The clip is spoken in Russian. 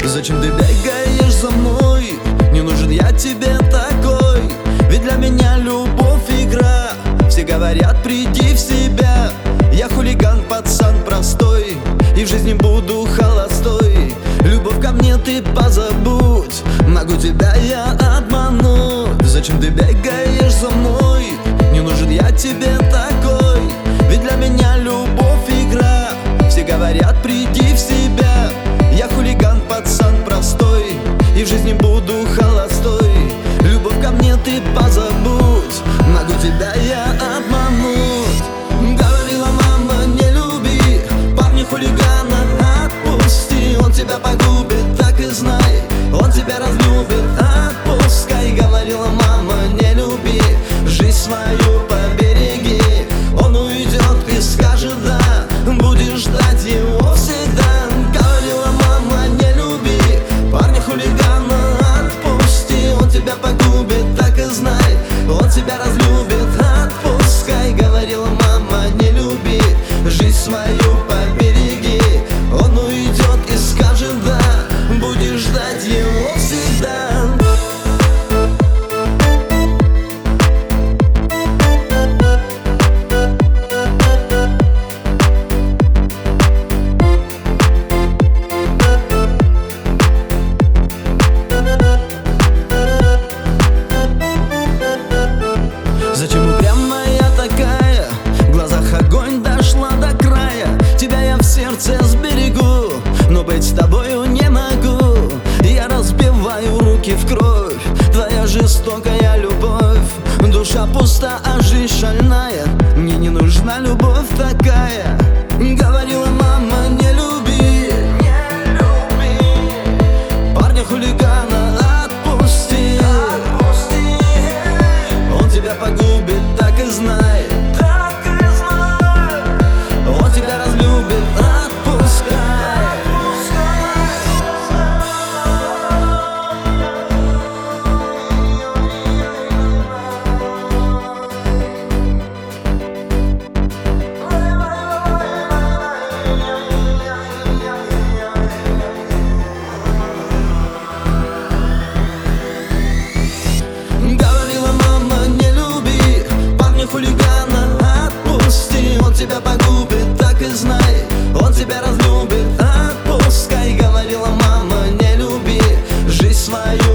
Зачем ты бегаешь за мной? Не нужен я тебе такой. Ведь для меня любовь игра. Все говорят, приди в себя. Я хулиган, пацан простой, и в жизни буду холостой. Любовь ко мне ты позабудь, могу тебя я обмануть. Зачем ты бегаешь за мной? Не нужен я тебе такой. Ведь для меня любовь игра. Все говорят, приди в себя. Я хулиган, пацан простой, и в жизни буду холостой. Любовь ко мне ты позабудь, могу тебя я обмануть. Говорила мама, не люби парня хулигана, отпусти, он тебя погубит, так и знай, он тебя разлюбит, отпускай. Говорила мама, не люби, жизнь свою побереги, он уйдет и скажет да, будешь ждать его всегда. Говорила мама, не люби парня хулигана, отпусти, он тебя погубит, так и знай, он тебя разлюбит, отпускай. Говорила мама, не люби, жизнь свою побереги, он уйдет и скажет да, будешь ждать его всегда. Зачем упрямая такая? В глазах огонь дошла до края. Тебя я в сердце сберегу, но быть с тобою не могу. Я разбиваю руки в кровь, твоя жестокая любовь. Душа пуста, а жизнь шальная, мне не нужна любовь такая. Говорила мама, не люби парня хулигана, отпусти, он тебя погубит, так и знай, он тебя разлюбит, отпускай. Говорила мама, не люби парня хулигана, отпусти, он тебя погубит, так и знай, он тебя разлюбит, отпускай. Говорила мама, не люби, жизнь свою